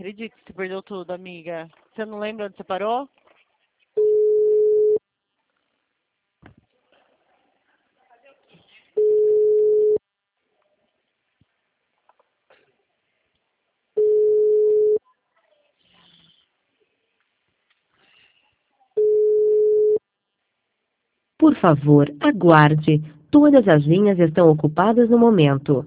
acredito que você perdeu tudo, amiga. Você não lembra onde você parou? Por favor, aguarde. Todas as linhas estão ocupadas no momento.